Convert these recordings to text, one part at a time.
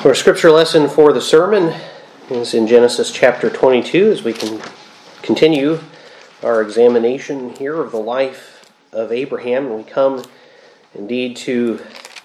Our scripture lesson for the sermon is in Genesis chapter 22 as we can continue our examination here of the life of Abraham. And we come indeed to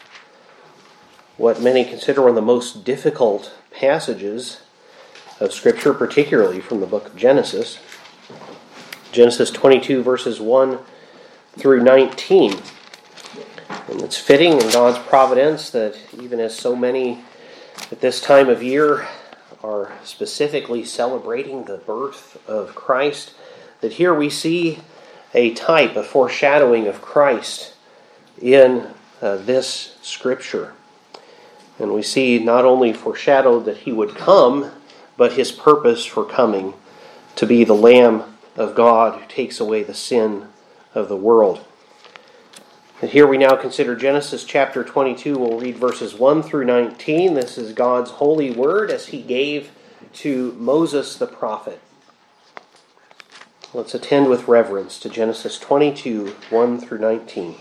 what many consider one of the most difficult passages of scripture, particularly from the book of Genesis. Genesis 22 verses 1 through 19. And it's fitting in God's providence that even as so many at this time of year are specifically celebrating the birth of Christ, that here we see a type, a foreshadowing of Christ in this scripture. And we see not only foreshadowed that he would come, but his purpose for coming, to be the Lamb of God who takes away the sin of the world. And here we now consider Genesis chapter 22. We'll read verses 1 through 19. This is God's holy word as he gave to Moses the prophet. Let's attend with reverence to Genesis 22, 1 through 19.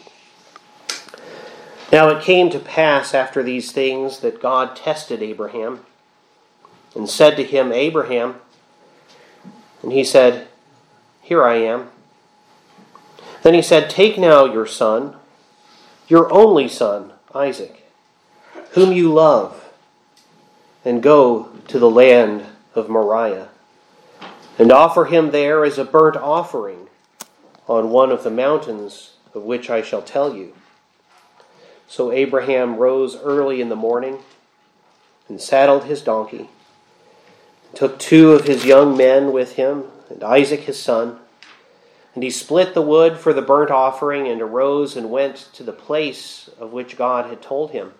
Now it came to pass after these things that God tested Abraham and said to him, Abraham, and he said, Here I am. Then he said, Take now your son, your only son, Isaac, whom you love, and go to the land of Moriah, and offer him there as a burnt offering on one of the mountains of which I shall tell you. So Abraham rose early in the morning and saddled his donkey, and took 2 of his young men with him, and Isaac his son, and he split the wood for the burnt offering and arose and went to the place of which God had told him.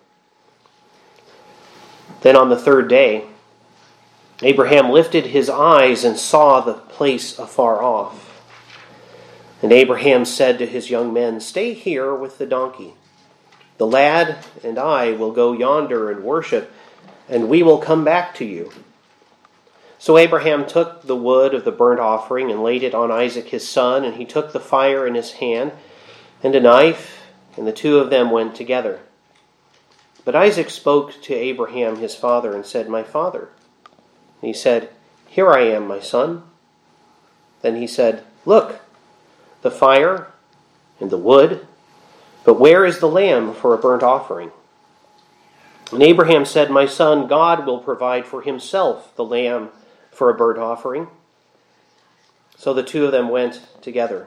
Then on the 3rd day, Abraham lifted his eyes and saw the place afar off. And Abraham said to his young men, Stay here with the donkey. The lad and I will go yonder and worship, and we will come back to you. So Abraham took the wood of the burnt offering and laid it on Isaac his son, and he took the fire in his hand and a knife, and the 2 of them went together. But Isaac spoke to Abraham his father and said, My father. And he said, Here I am, my son. Then he said, Look, the fire and the wood, but where is the lamb for a burnt offering? And Abraham said, My son, God will provide for himself the lamb for a burnt offering. So the 2 of them went together.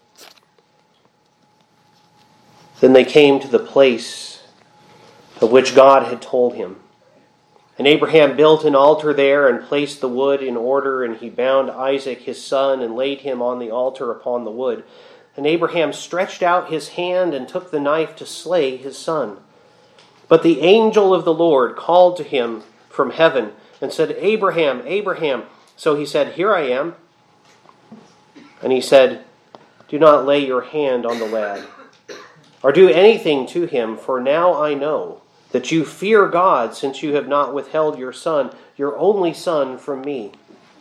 Then they came to the place of which God had told him. And Abraham built an altar there and placed the wood in order, and he bound Isaac his son and laid him on the altar upon the wood. And Abraham stretched out his hand and took the knife to slay his son. But the angel of the Lord called to him from heaven and said, Abraham, Abraham. So he said, Here I am. And he said, Do not lay your hand on the lad, or do anything to him, for now I know that you fear God, since you have not withheld your son, your only son, from me.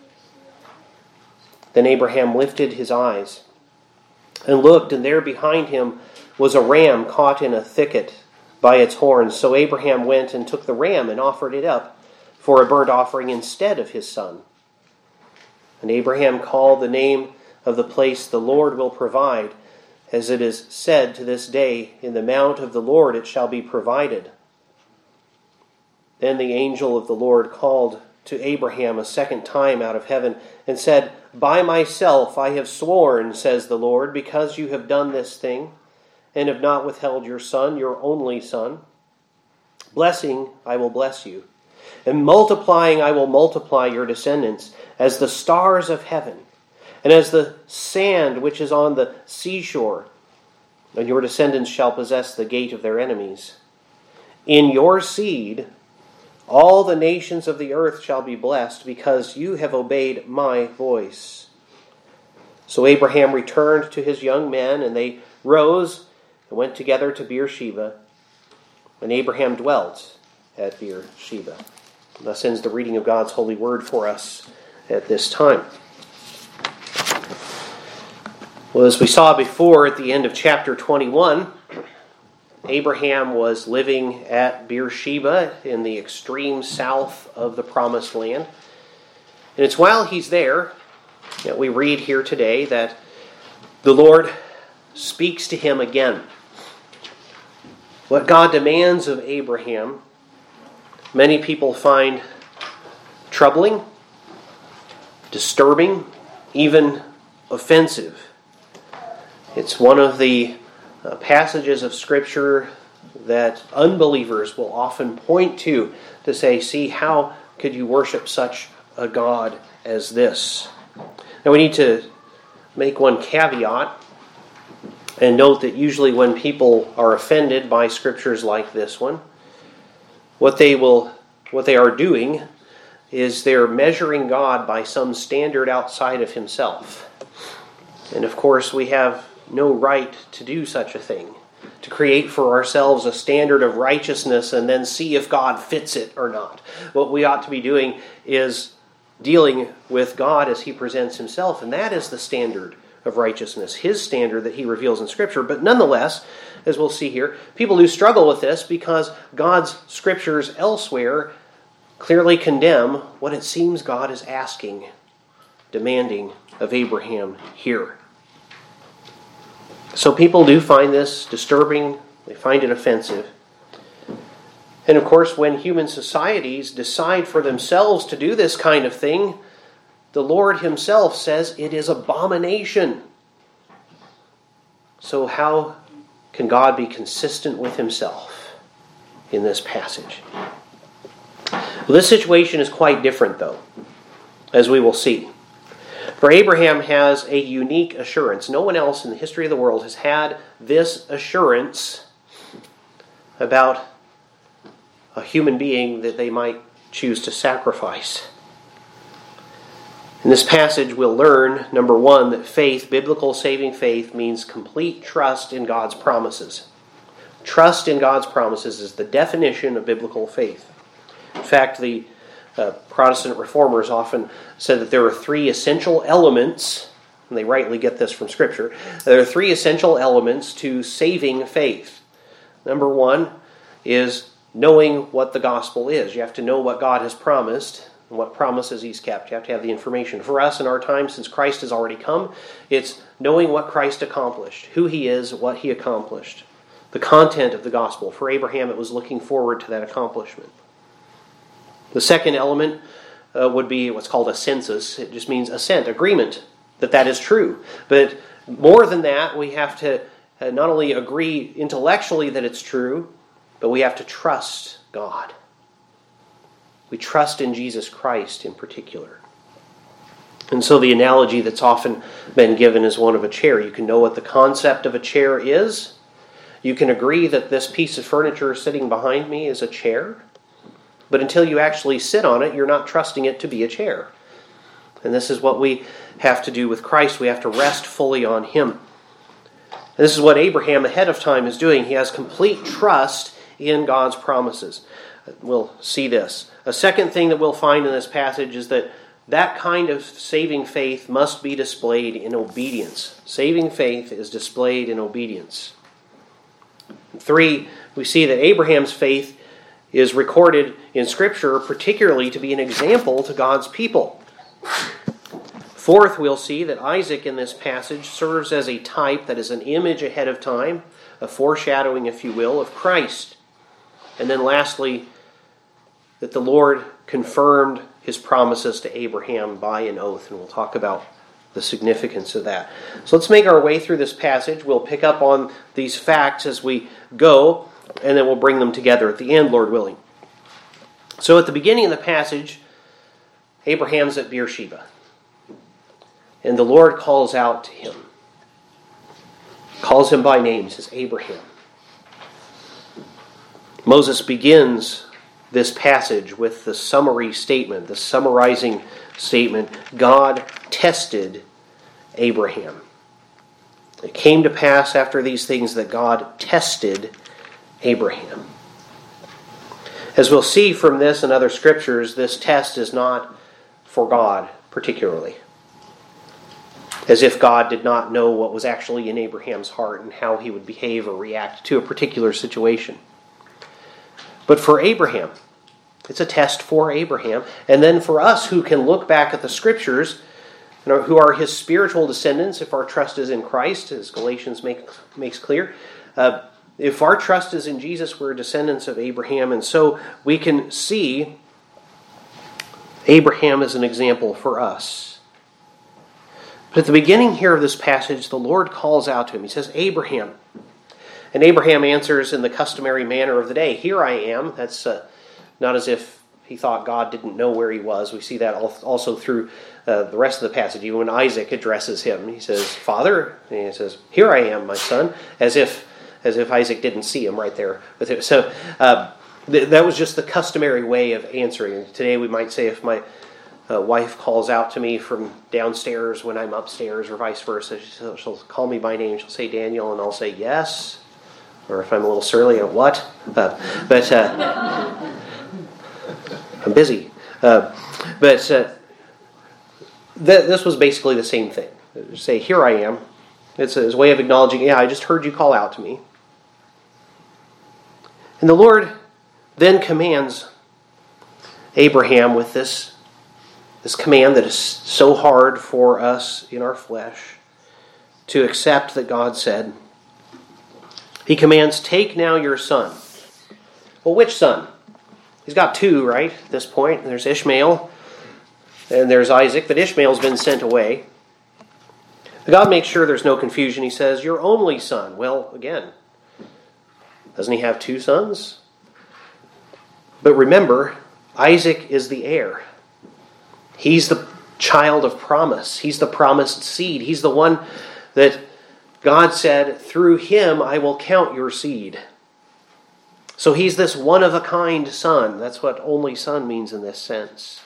Then Abraham lifted his eyes and looked, and there behind him was a ram caught in a thicket by its horns. So Abraham went and took the ram and offered it up for a burnt offering instead of his son. And Abraham called the name of the place, The Lord will provide, as it is said to this day, In the mount of the Lord it shall be provided. Then the angel of the Lord called to Abraham a second time out of heaven and said, By myself I have sworn, says the Lord, because you have done this thing and have not withheld your son, your only son. Blessing I will bless you, and multiplying I will multiply your descendants as the stars of heaven, and as the sand which is on the seashore. And your descendants shall possess the gate of their enemies. In your seed all the nations of the earth shall be blessed, because you have obeyed my voice. So Abraham returned to his young men, and they rose and went together to Beersheba. And Abraham dwelt at Beersheba. Thus ends the reading of God's holy word for us at this time. Well, as we saw before at the end of chapter 21, Abraham was living at Beersheba in the extreme south of the Promised Land. And it's while he's there that we read here today that the Lord speaks to him again. What God demands of Abraham, many people find troubling, disturbing, even offensive. It's one of the passages of Scripture that unbelievers will often point to say, see, how could you worship such a God as this? Now we need to make one caveat and note that usually when people are offended by scriptures like this one, what they are doing is they're measuring God by some standard outside of himself. And of course, we have no right to do such a thing, to create for ourselves a standard of righteousness and then see if God fits it or not. What we ought to be doing is dealing with God as he presents himself, and that is the standard of righteousness, his standard that he reveals in Scripture. But nonetheless, as we'll see here, people do struggle with this because God's Scriptures elsewhere clearly condemn what it seems God is asking, demanding of Abraham here. So people do find this disturbing, they find it offensive. And of course, when human societies decide for themselves to do this kind of thing, the Lord himself says it is abomination. So how can God be consistent with himself in this passage? Well, this situation is quite different, though, as we will see. For Abraham has a unique assurance. No one else in the history of the world has had this assurance about a human being that they might choose to sacrifice. In this passage, we'll learn, number one, that faith, biblical saving faith, means complete trust in God's promises. Trust in God's promises is the definition of biblical faith. In fact, the Protestant reformers often said that there are three essential elements, and they rightly get this from Scripture. There are three essential elements to saving faith. Number one is knowing what the gospel is. You have to know what God has promised and what promises he's kept. You have to have the information. For us in our time, since Christ has already come, it's knowing what Christ accomplished, who he is, what he accomplished. The content of the gospel. For Abraham, it was looking forward to that accomplishment. The second element would be what's called a census. It just means assent, agreement, that is true. But more than that, we have to not only agree intellectually that it's true, but we have to trust God. We trust in Jesus Christ in particular. And so the analogy that's often been given is one of a chair. You can know what the concept of a chair is. You can agree that this piece of furniture sitting behind me is a chair. But until you actually sit on it, you're not trusting it to be a chair. And this is what we have to do with Christ. We have to rest fully on him. And this is what Abraham ahead of time is doing. He has complete trust in God's promises. We'll see this. A second thing that we'll find in this passage is that kind of saving faith must be displayed in obedience. Saving faith is displayed in obedience. 3, we see that Abraham's faith is recorded in Scripture particularly to be an example to God's people. 4th, we'll see that Isaac in this passage serves as a type, that is an image ahead of time, a foreshadowing, if you will, of Christ. And then lastly, that the Lord confirmed his promises to Abraham by an oath, and we'll talk about the significance of that. So let's make our way through this passage. We'll pick up on these facts as we go, and then we'll bring them together at the end, Lord willing. So at the beginning of the passage, Abraham's at Beersheba, and the Lord calls out to him. Calls him by name, says Abraham. Moses begins this passage with the summary statement, the summarizing statement, God tested Abraham. It came to pass after these things that God tested Abraham. As we'll see from this and other scriptures, this test is not for God particularly. as if God did not know what was actually in Abraham's heart and how he would behave or react to a particular situation. But for Abraham, it's a test for Abraham. And then for us who can look back at the Scriptures, who are his spiritual descendants, if our trust is in Christ, as Galatians makes clear. If our trust is in Jesus, we're descendants of Abraham. And so we can see Abraham as an example for us. But at the beginning here of this passage, the Lord calls out to him. He says, Abraham. And Abraham answers in the customary manner of the day, here I am. That's not as if he thought God didn't know where he was. We see that also through the rest of the passage. Even when Isaac addresses him, he says, Father, and he says, here I am, my son, as if Isaac didn't see him right there with him. So that was just the customary way of answering. Today we might say if my wife calls out to me from downstairs when I'm upstairs or vice versa, she'll call me by name. She'll say Daniel, and I'll say yes. Or if I'm a little surly, what? But I'm busy. This was basically the same thing. Say, here I am. It's a way of acknowledging, yeah, I just heard you call out to me. And the Lord then commands Abraham with this command that is so hard for us in our flesh to accept that God said. He commands, take now your son. Well, which son? He's got two, right, at this point. There's Ishmael and there's Isaac, but Ishmael's been sent away. God makes sure there's no confusion. He says, your only son. Well, again, doesn't he have two sons? But remember, Isaac is the heir. He's the child of promise. He's the promised seed. He's the one that God said, through him I will count your seed. So he's this one-of-a-kind son. That's what only son means in this sense.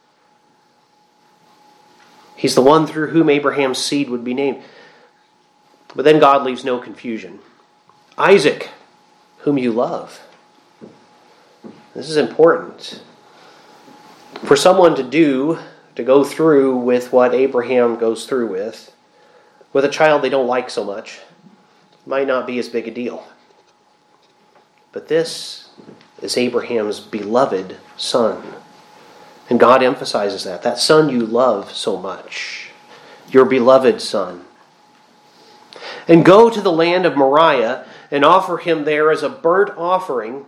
He's the one through whom Abraham's seed would be named. But then God leaves no confusion. Isaac, whom you love. This is important. For someone to go through with what Abraham goes through with a child they don't like so much, might not be as big a deal. But this is Abraham's beloved son. And God emphasizes that son you love so much, your beloved son. And go to the land of Moriah and offer him there as a burnt offering,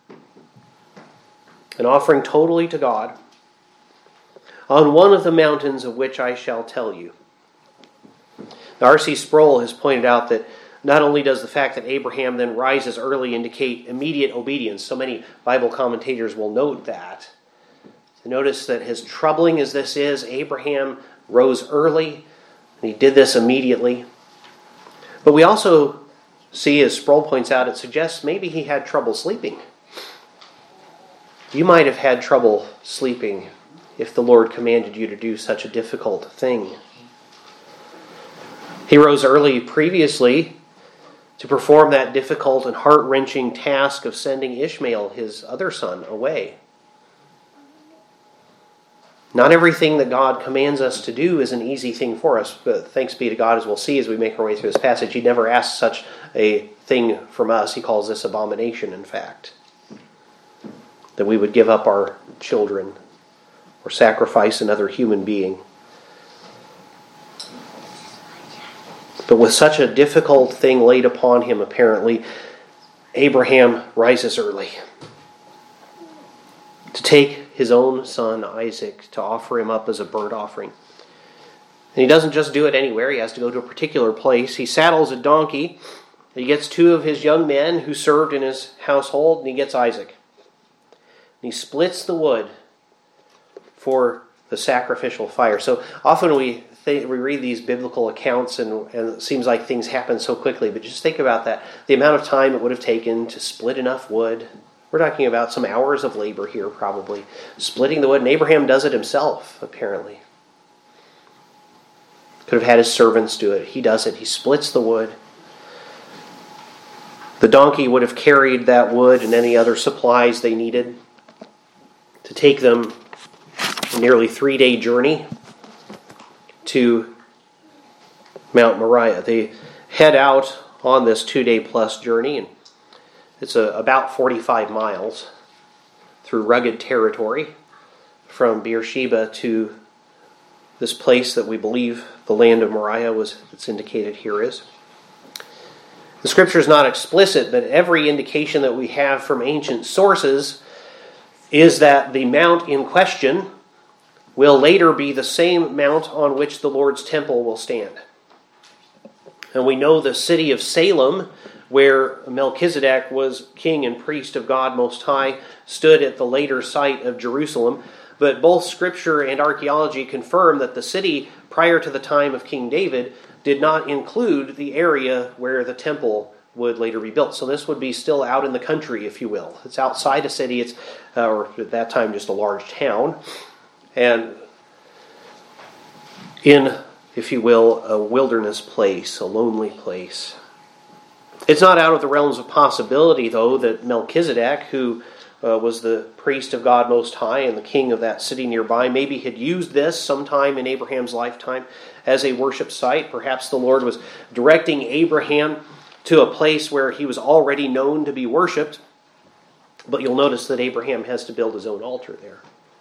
an offering totally to God, on one of the mountains of which I shall tell you. Now, R.C. Sproul has pointed out that not only does the fact that Abraham then rises early indicate immediate obedience, so many Bible commentators will note that. Notice that as troubling as this is, Abraham rose early, and he did this immediately. But we also see, as Sproul points out, it suggests maybe he had trouble sleeping. You might have had trouble sleeping if the Lord commanded you to do such a difficult thing. He rose early previously to perform that difficult and heart-wrenching task of sending Ishmael, his other son, away. Not everything that God commands us to do is an easy thing for us, but thanks be to God, as we'll see as we make our way through this passage, he never asks such a thing from us. He calls this abomination, in fact. That we would give up our children or sacrifice another human being. But with such a difficult thing laid upon him, apparently, Abraham rises early to take his own son Isaac to offer him up as a burnt offering. And he doesn't just do it anywhere. He has to go to a particular place. He saddles a donkey. He gets two of his young men who served in his household, and he gets Isaac. And he splits the wood for the sacrificial fire. So often we read these biblical accounts and it seems like things happen so quickly, but just think about that. The amount of time it would have taken to split enough wood. We're talking about some hours of labor here, probably. Splitting the wood, and Abraham does it himself, apparently. Could have had his servants do it. He does it. He splits the wood. The donkey would have carried that wood and any other supplies they needed to take them a nearly 3-day journey to Mount Moriah. They head out on this 2-day plus journey, and it's about 45 miles through rugged territory from Beersheba to this place that we believe the land of Moriah it's indicated here is. The scripture is not explicit, but every indication that we have from ancient sources is that the mount in question will later be the same mount on which the Lord's temple will stand. And we know the city of Salem, where Melchizedek was king and priest of God Most High, stood at the later site of Jerusalem. But both Scripture and archaeology confirm that the city prior to the time of King David did not include the area where the temple would later be built. So this would be still out in the country, if you will. It's outside a city. It's, or at that time, just a large town. And in, if you will, a wilderness place, a lonely place. It's not out of the realms of possibility, though, that Melchizedek, who was the priest of God Most High and the king of that city nearby, maybe had used this sometime in Abraham's lifetime as a worship site. Perhaps the Lord was directing Abraham to a place where he was already known to be worshipped. But you'll notice that Abraham has to build his own altar there.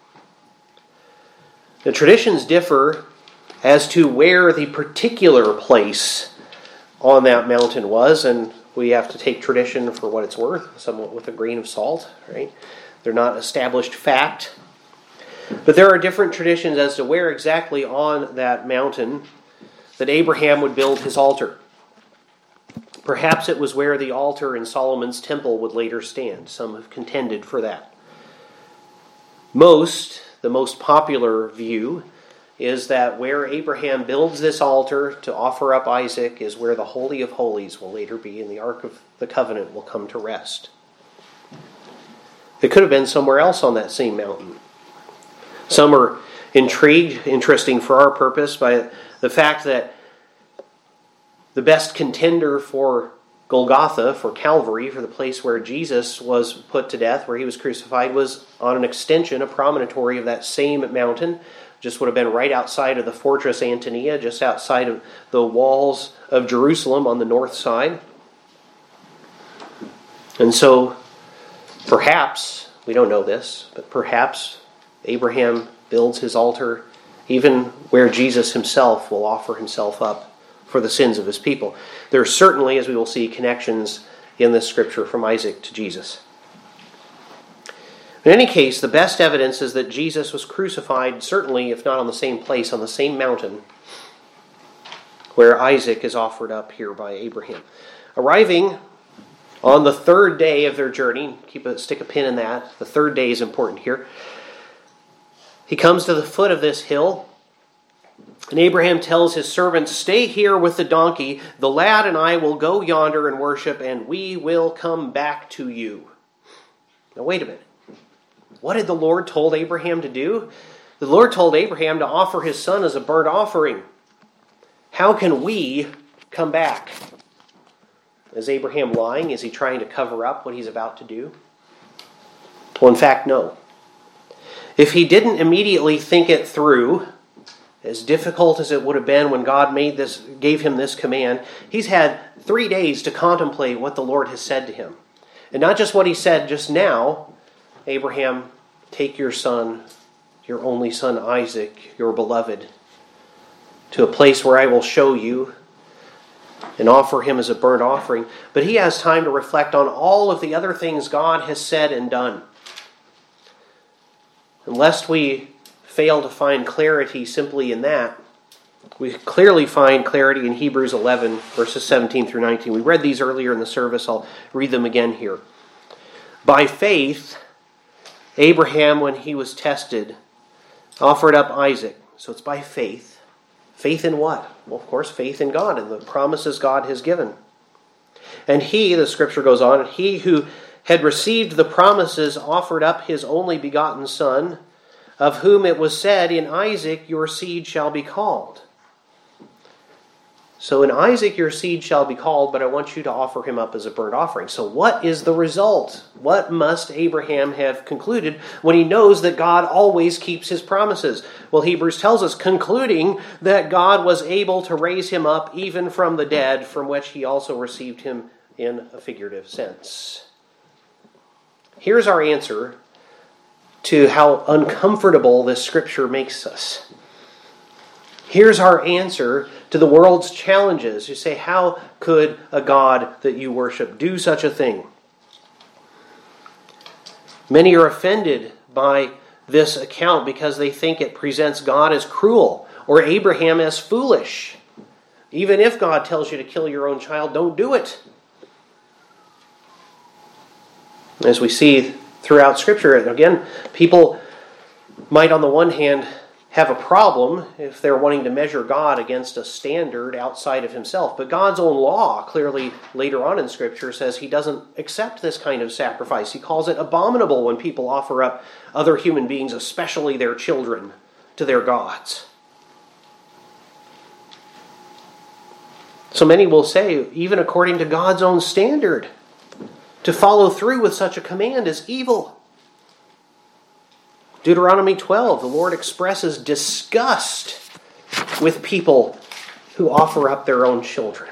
The traditions differ as to where the particular place on that mountain was, and we have to take tradition for what it's worth, somewhat with a grain of salt, right? They're not established fact. But there are different traditions as to where exactly on that mountain that Abraham would build his altar. Perhaps it was where the altar in Solomon's temple would later stand. Some have contended for that. The most popular view is that where Abraham builds this altar to offer up Isaac is where the Holy of Holies will later be, and the Ark of the Covenant will come to rest. It could have been somewhere else on that same mountain. Some are intrigued, interesting for our purpose, by the fact that the best contender for Golgotha, for Calvary, for the place where Jesus was put to death, where he was crucified, was on an extension, a promontory of that same mountain. Just would have been right outside of the Fortress Antonia, just outside of the walls of Jerusalem on the north side. And so, perhaps, we don't know this, but perhaps Abraham builds his altar even where Jesus himself will offer himself up for the sins of his people. There are certainly, as we will see, connections in this scripture from Isaac to Jesus. In any case, the best evidence is that Jesus was crucified, certainly, if not on the same place, on the same mountain where Isaac is offered up here by Abraham. Arriving on the third day of their journey, stick a pin in that, the third day is important here. He comes to the foot of this hill, and Abraham tells his servants, "Stay here with the donkey. The lad and I will go yonder and worship, and we will come back to you." Now wait a minute. What did the Lord told Abraham to do? The Lord told Abraham to offer his son as a burnt offering. How can we come back? Is Abraham lying? Is he trying to cover up what he's about to do? Well, in fact, no. If he didn't immediately think it through, as difficult as it would have been when God gave him this command, he's had 3 days to contemplate what the Lord has said to him. And not just what he said just now, Abraham, take your son, your only son Isaac, your beloved, to a place where I will show you, and offer him as a burnt offering. But he has time to reflect on all of the other things God has said and done. And lest we fail to find clarity simply in that, we clearly find clarity in Hebrews 11, verses 17 through 19. We read these earlier in the service. I'll read them again here. By faith, Abraham, when he was tested, offered up Isaac. So it's by faith. Faith in what? Well, of course, faith in God and the promises God has given. And he, the scripture goes on, he who had received the promises offered up his only begotten son, of whom it was said, "In Isaac your seed shall be called." So in Isaac your seed shall be called, but I want you to offer him up as a burnt offering. So what is the result? What must Abraham have concluded when he knows that God always keeps his promises? Well, Hebrews tells us, concluding that God was able to raise him up even from the dead, from which he also received him in a figurative sense. Here's our answer to how uncomfortable this scripture makes us. Here's our answer to the world's challenges. You say, how could a God that you worship do such a thing? Many are offended by this account because they think it presents God as cruel or Abraham as foolish. Even if God tells you to kill your own child, don't do it. As we see throughout Scripture, again, people might on the one hand have a problem if they're wanting to measure God against a standard outside of himself. But God's own law, clearly later on in Scripture, says he doesn't accept this kind of sacrifice. He calls it abominable when people offer up other human beings, especially their children, to their gods. So many will say, even according to God's own standard, to follow through with such a command is evil. Deuteronomy 12, the Lord expresses disgust with people who offer up their own children.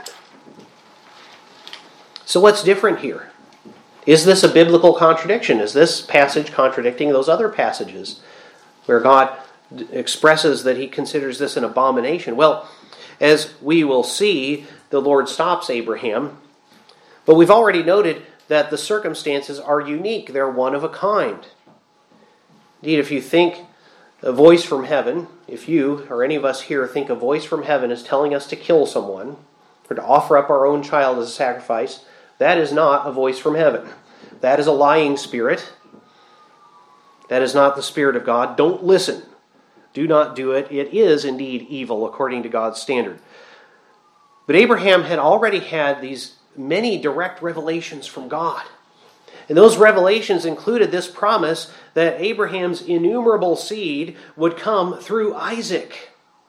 So what's different here? Is this a biblical contradiction? Is this passage contradicting those other passages where God expresses that he considers this an abomination? Well, as we will see, the Lord stops Abraham. But we've already noted that the circumstances are unique. They're one of a kind. Indeed, if you think a voice from heaven, if you or any of us here think a voice from heaven is telling us to kill someone or to offer up our own child as a sacrifice, that is not a voice from heaven. That is a lying spirit. That is not the Spirit of God. Don't listen. Do not do it. It is indeed evil according to God's standard. But Abraham had already had these many direct revelations from God. And those revelations included this promise that Abraham's innumerable seed would come through Isaac.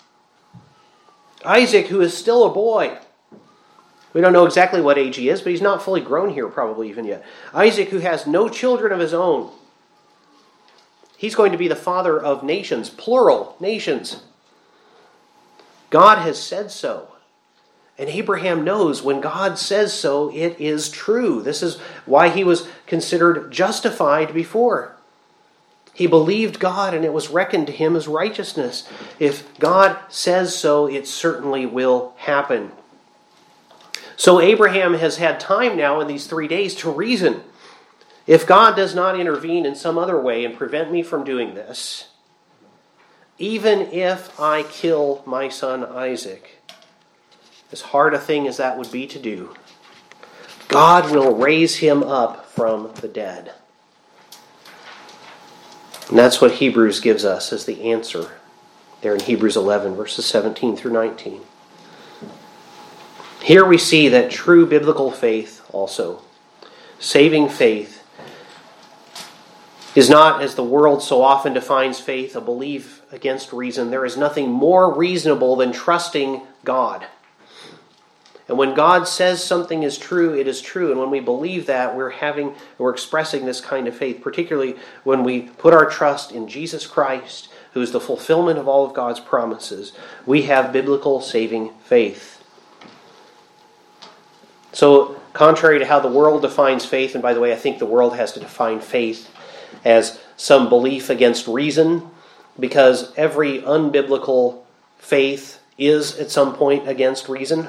Isaac, who is still a boy. We don't know exactly what age he is, but he's not fully grown here probably even yet. Isaac, who has no children of his own. He's going to be the father of nations, plural nations. God has said so. And Abraham knows when God says so, it is true. This is why he was considered justified before. He believed God and it was reckoned to him as righteousness. If God says so, it certainly will happen. So Abraham has had time now in these 3 days to reason. If God does not intervene in some other way and prevent me from doing this, even if I kill my son Isaac, as hard a thing as that would be to do, God will raise him up from the dead. And that's what Hebrews gives us as the answer there in Hebrews 11, verses 17 through 19. Here we see that true biblical faith also, saving faith, is not, as the world so often defines faith, a belief against reason. There is nothing more reasonable than trusting God. And when God says something is true, it is true. And when we believe that, we're expressing this kind of faith, particularly when we put our trust in Jesus Christ, who is the fulfillment of all of God's promises. We have biblical saving faith. So, contrary to how the world defines faith, and by the way, I think the world has to define faith as some belief against reason, because every unbiblical faith is at some point against reason.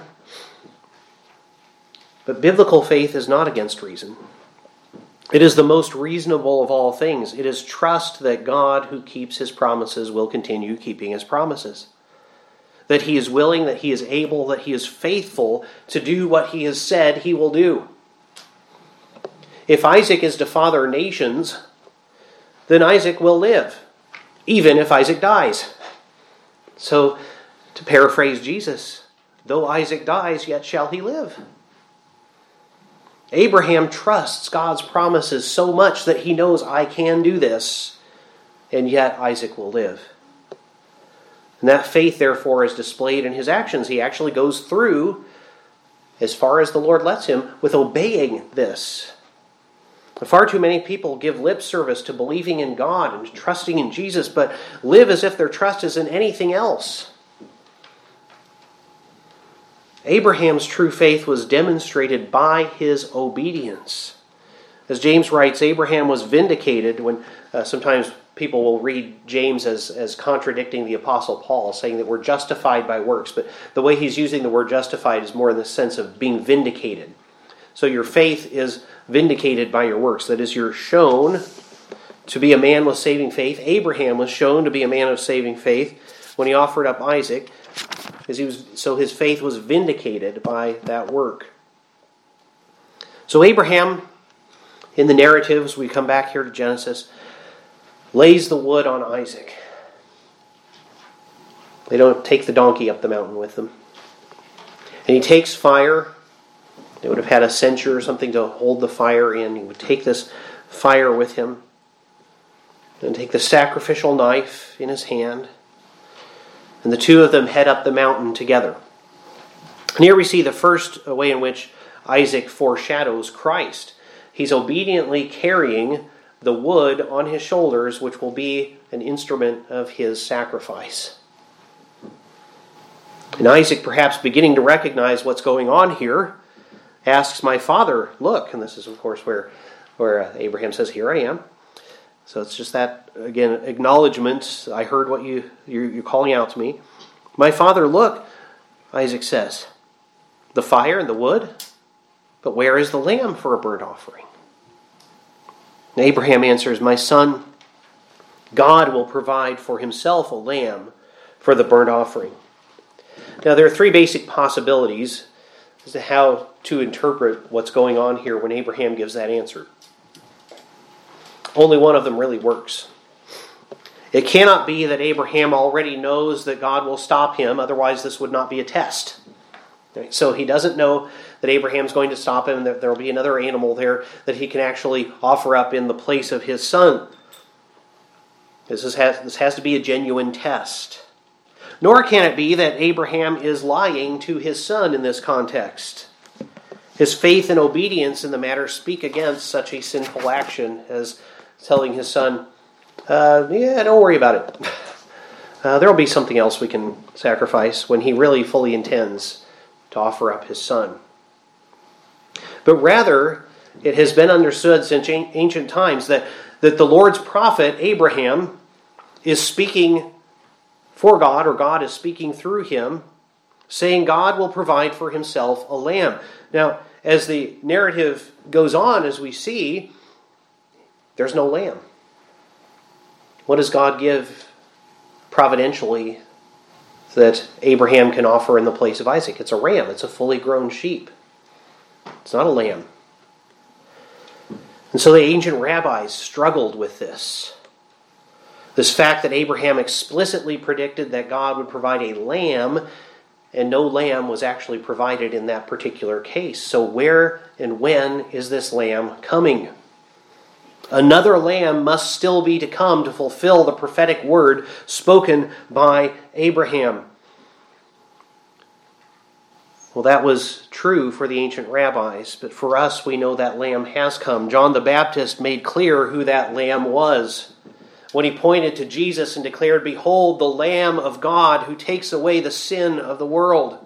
But biblical faith is not against reason. It is the most reasonable of all things. It is trust that God, who keeps his promises, will continue keeping his promises. That he is willing, that he is able, that he is faithful to do what he has said he will do. If Isaac is to father nations, then Isaac will live, even if Isaac dies. So, to paraphrase Jesus, though Isaac dies, yet shall he live. Abraham trusts God's promises so much that he knows, I can do this, and yet Isaac will live. And that faith, therefore, is displayed in his actions. He actually goes through, as far as the Lord lets him, with obeying this. Far too many people give lip service to believing in God and trusting in Jesus, but live as if their trust is in anything else. Abraham's true faith was demonstrated by his obedience. As James writes, Abraham was vindicated when sometimes people will read James as contradicting the Apostle Paul, saying that we're justified by works. But the way he's using the word justified is more in the sense of being vindicated. So your faith is vindicated by your works. That is, you're shown to be a man with saving faith. Abraham was shown to be a man of saving faith when he offered up Isaac, so his faith was vindicated by that work. So Abraham, in the narratives, we come back here to Genesis, lays the wood on Isaac. They don't take the donkey up the mountain with them. And he takes fire. They would have had a censer or something to hold the fire in. He would take this fire with him and take the sacrificial knife in his hand. And the two of them head up the mountain together. And here we see the first way in which Isaac foreshadows Christ. He's obediently carrying the wood on his shoulders, which will be an instrument of his sacrifice. And Isaac, perhaps beginning to recognize what's going on here, asks, "My father, look." And this is, of course, where Abraham says, "Here I am." So it's just that, again, acknowledgement. I heard what you're calling out to me. "My father, look," Isaac says, "the fire and the wood, but where is the lamb for a burnt offering?" And Abraham answers, "My son, God will provide for himself a lamb for the burnt offering." Now, there are three basic possibilities as to how to interpret what's going on here when Abraham gives that answer. Only one of them really works. It cannot be that Abraham already knows that God will stop him, otherwise this would not be a test. Right? So he doesn't know that Abraham's going to stop him, that there will be another animal there that he can actually offer up in the place of his son. This has to be a genuine test. Nor can it be that Abraham is lying to his son in this context. His faith and obedience in the matter speak against such a sinful action as telling his son, don't worry about it. There will be something else we can sacrifice, when he really fully intends to offer up his son. But rather, it has been understood since ancient times that the Lord's prophet, Abraham, is speaking for God, or God is speaking through him, saying God will provide for himself a lamb. Now, as the narrative goes on, as we see, there's no lamb. What does God give providentially that Abraham can offer in the place of Isaac? It's a ram. It's a fully grown sheep. It's not a lamb. And so the ancient rabbis struggled with this. This fact that Abraham explicitly predicted that God would provide a lamb, and no lamb was actually provided in that particular case. So where and when is this lamb coming? Another lamb must still be to come to fulfill the prophetic word spoken by Abraham. Well, that was true for the ancient rabbis, but for us we know that lamb has come. John the Baptist made clear who that lamb was when he pointed to Jesus and declared, "Behold, the Lamb of God who takes away the sin of the world."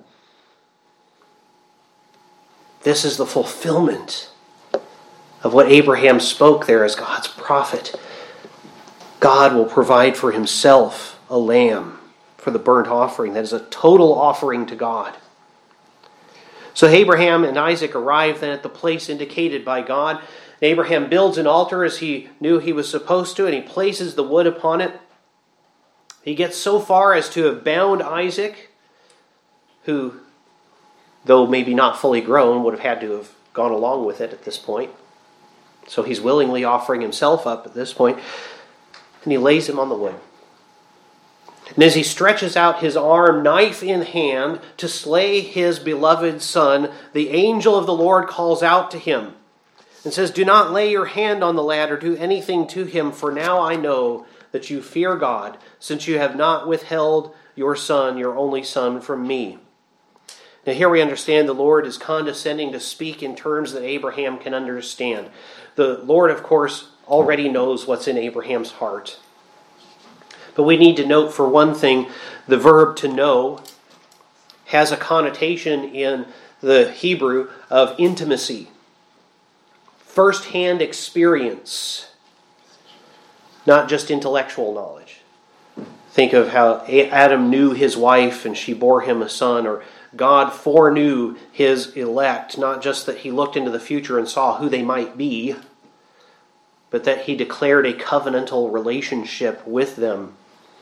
This is the fulfillment of what Abraham spoke there as God's prophet. God will provide for himself a lamb for the burnt offering. That is a total offering to God. So Abraham and Isaac arrive then at the place indicated by God. Abraham builds an altar as he knew he was supposed to, and he places the wood upon it. He gets so far as to have bound Isaac, who, though maybe not fully grown, would have had to have gone along with it at this point. So he's willingly offering himself up at this point, and he lays him on the wood. And as he stretches out his arm, knife in hand, to slay his beloved son, the angel of the Lord calls out to him and says, "Do not lay your hand on the lad or do anything to him, for now I know that you fear God, since you have not withheld your son, your only son, from me." Now here we understand the Lord is condescending to speak in terms that Abraham can understand. The Lord, of course, already knows what's in Abraham's heart. But we need to note, for one thing, the verb to know has a connotation in the Hebrew of intimacy, first-hand experience, not just intellectual knowledge. Think of how Adam knew his wife and she bore him a son, or God foreknew his elect, not just that he looked into the future and saw who they might be, but that he declared a covenantal relationship with them.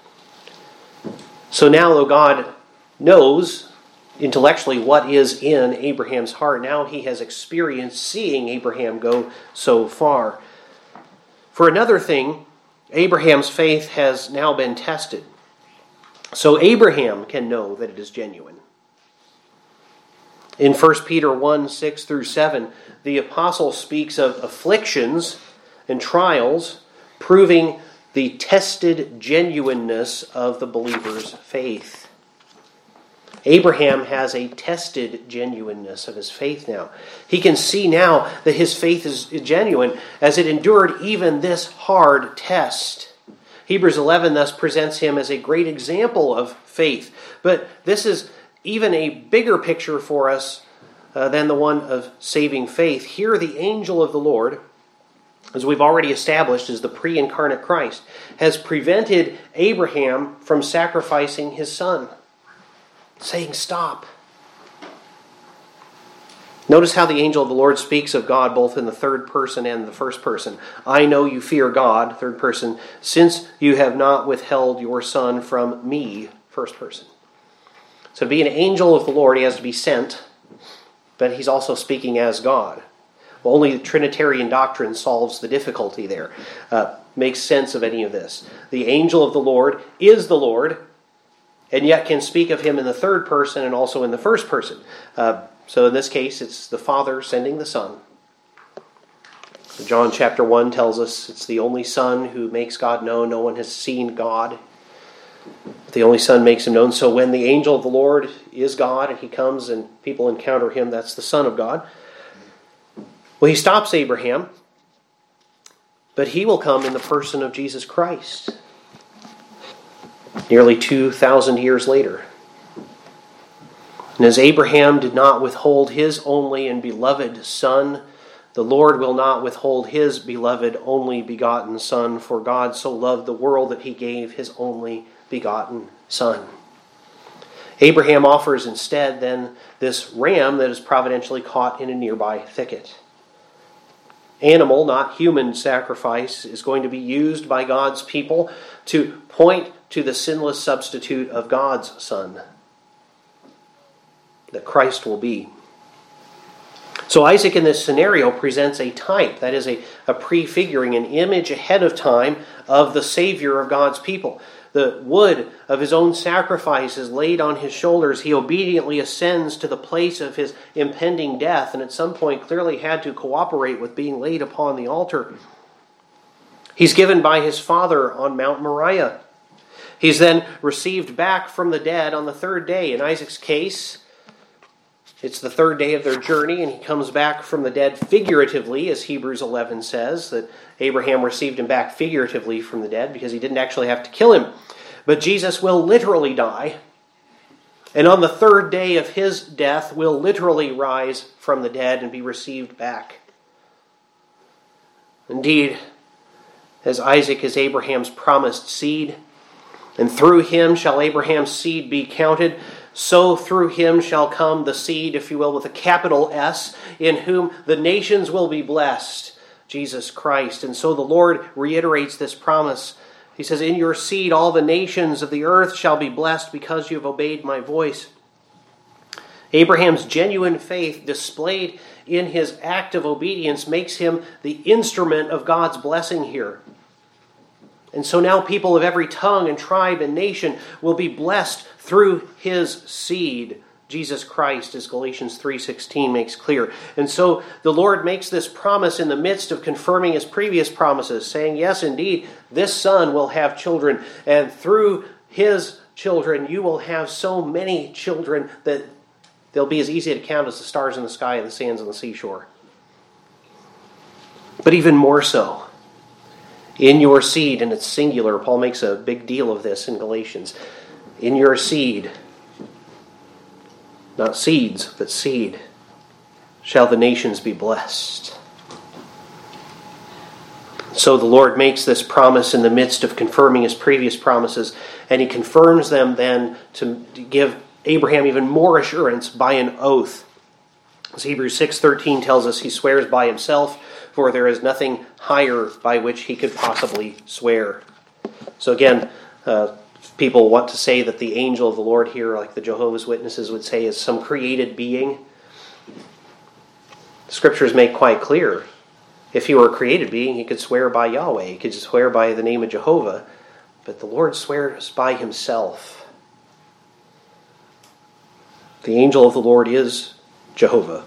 So now, though God knows intellectually what is in Abraham's heart, now he has experienced seeing Abraham go so far. For another thing, Abraham's faith has now been tested. So Abraham can know that it is genuine. In 1 Peter 1, 6 through 7, the apostle speaks of afflictions and trials proving the tested genuineness of the believer's faith. Abraham has a tested genuineness of his faith now. He can see now that his faith is genuine as it endured even this hard test. Hebrews 11 thus presents him as a great example of faith. But this is even a bigger picture for us than the one of saving faith. Here the angel of the Lord, as we've already established, is the pre-incarnate Christ, has prevented Abraham from sacrificing his son, saying, "Stop." Notice how the angel of the Lord speaks of God both in the third person and the first person. "I know you fear God," third person, "since you have not withheld your son from me," first person. So to be an angel of the Lord, he has to be sent, but he's also speaking as God. Well, only the Trinitarian doctrine solves the difficulty there, makes sense of any of this. The angel of the Lord is the Lord, and yet can speak of him in the third person and also in the first person. So in this case, it's the Father sending the Son. John chapter 1 tells us it's the only Son who makes God known. No one has seen God. The only Son makes him known. So when the angel of the Lord is God and he comes and people encounter him, that's the Son of God. Well, he stops Abraham, but he will come in the person of Jesus Christ nearly 2,000 years later. And as Abraham did not withhold his only and beloved son, the Lord will not withhold his beloved only begotten Son, for God so loved the world that he gave his only begotten Son. Abraham offers instead then this ram that is providentially caught in a nearby thicket. Animal, not human sacrifice, is going to be used by God's people to point to the sinless substitute of God's Son, that Christ will be. So Isaac in this scenario presents a type, that is a prefiguring, an image ahead of time of the Savior of God's people. The wood of his own sacrifice is laid on his shoulders. He obediently ascends to the place of his impending death, and at some point clearly had to cooperate with being laid upon the altar. He's given by his father on Mount Moriah. He's then received back from the dead on the third day. In Isaac's case, it's the third day of their journey, and he comes back from the dead figuratively, as Hebrews 11 says, that Abraham received him back figuratively from the dead because he didn't actually have to kill him. But Jesus will literally die, and on the third day of his death will literally rise from the dead and be received back. Indeed, as Isaac is Abraham's promised seed, and through him shall Abraham's seed be counted, so through him shall come the seed, if you will, with a capital S, in whom the nations will be blessed, Jesus Christ. And so the Lord reiterates this promise. He says, "In your seed all the nations of the earth shall be blessed because you have obeyed my voice." Abraham's genuine faith displayed in his act of obedience makes him the instrument of God's blessing here. And so now people of every tongue and tribe and nation will be blessed through his seed, Jesus Christ, as Galatians 3:16 makes clear. And so the Lord makes this promise in the midst of confirming his previous promises, saying, yes, indeed, this son will have children, and through his children you will have so many children that they'll be as easy to count as the stars in the sky and the sands on the seashore. But even more so, in your seed, and it's singular, Paul makes a big deal of this in Galatians, in your seed, not seeds, but seed, shall the nations be blessed. So the Lord makes this promise in the midst of confirming his previous promises, and he confirms them then to give Abraham even more assurance by an oath. As Hebrews 6:13 tells us, he swears by himself, for there is nothing higher by which he could possibly swear. So again, people want to say that the angel of the Lord here, like the Jehovah's Witnesses would say, is some created being. The scriptures make quite clear, if he were a created being, he could swear by Yahweh, he could swear by the name of Jehovah, but the Lord swears by himself. The angel of the Lord is Jehovah.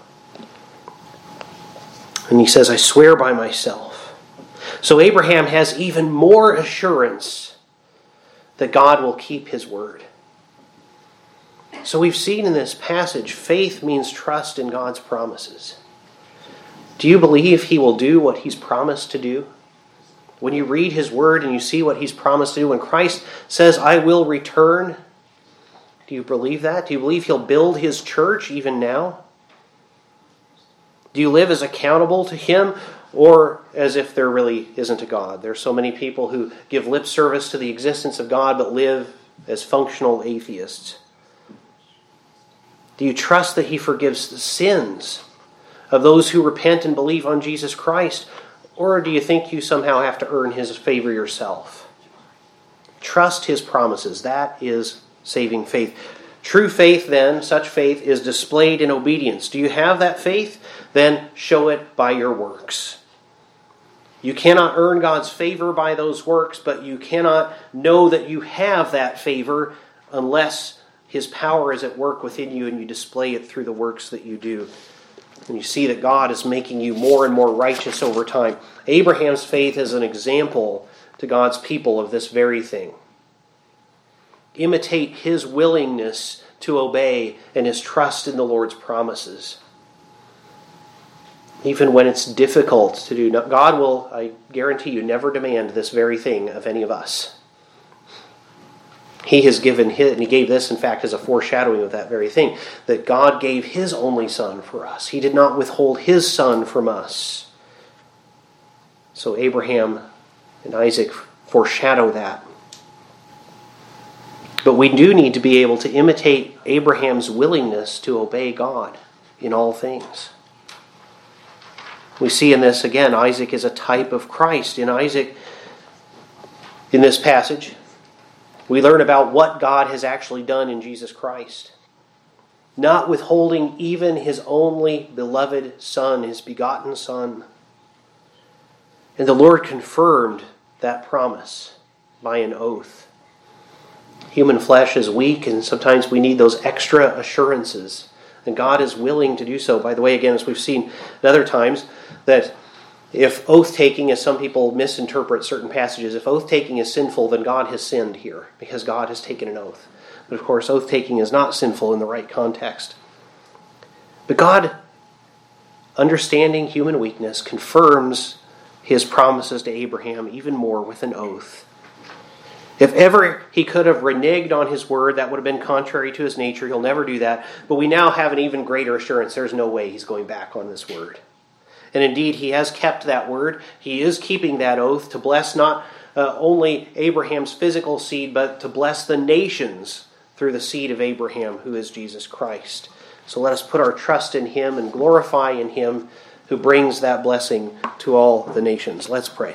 And he says, I swear by myself. So Abraham has even more assurance that God will keep his word. So we've seen in this passage, faith means trust in God's promises. Do you believe he will do what he's promised to do? When you read his word and you see what he's promised to do, when Christ says, I will return, do you believe that? Do you believe he'll build his church even now? Do you live as accountable to him, or as if there really isn't a God? There are so many people who give lip service to the existence of God but live as functional atheists. Do you trust that he forgives the sins of those who repent and believe on Jesus Christ, or do you think you somehow have to earn his favor yourself? Trust his promises. That is saving faith. True faith, then, such faith, is displayed in obedience. Do you have that faith? Then show it by your works. You cannot earn God's favor by those works, but you cannot know that you have that favor unless his power is at work within you and you display it through the works that you do. And you see that God is making you more and more righteous over time. Abraham's faith is an example to God's people of this very thing. Imitate his willingness to obey and his trust in the Lord's promises. Even when it's difficult to do, God will, I guarantee you, never demand this very thing of any of us. He has given his, and he gave this, in fact, as a foreshadowing of that very thing, that God gave his only son for us. He did not withhold his son from us. So Abraham and Isaac foreshadow that. But we do need to be able to imitate Abraham's willingness to obey God in all things. We see in this, again, Isaac is a type of Christ. In Isaac, in this passage, we learn about what God has actually done in Jesus Christ. Not withholding even his only beloved son, his begotten son. And the Lord confirmed that promise by an oath. Human flesh is weak, and sometimes we need those extra assurances. And God is willing to do so. By the way, again, as we've seen at other times, that if oath-taking, as some people misinterpret certain passages, if oath-taking is sinful, then God has sinned here, because God has taken an oath. But of course, oath-taking is not sinful in the right context. But God, understanding human weakness, confirms his promises to Abraham even more with an oath. If ever he could have reneged on his word, that would have been contrary to his nature. He'll never do that. But we now have an even greater assurance. There's no way he's going back on this word. And indeed, he has kept that word. He is keeping that oath to bless not only Abraham's physical seed, but to bless the nations through the seed of Abraham, who is Jesus Christ. So let us put our trust in him and glorify in him who brings that blessing to all the nations. Let's pray.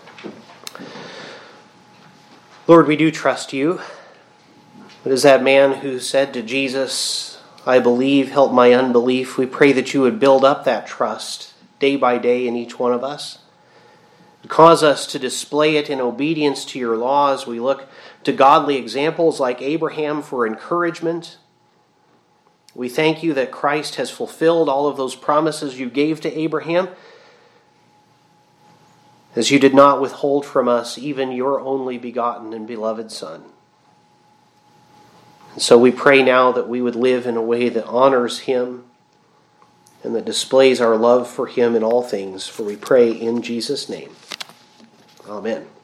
Lord, we do trust you. But as that man who said to Jesus, I believe, help my unbelief, we pray that you would build up that trust day by day in each one of us. Cause us to display it in obedience to your laws. We look to godly examples like Abraham for encouragement. We thank you that Christ has fulfilled all of those promises you gave to Abraham, as you did not withhold from us even your only begotten and beloved Son. And so we pray now that we would live in a way that honors him and that displays our love for him in all things. For we pray in Jesus' name. Amen.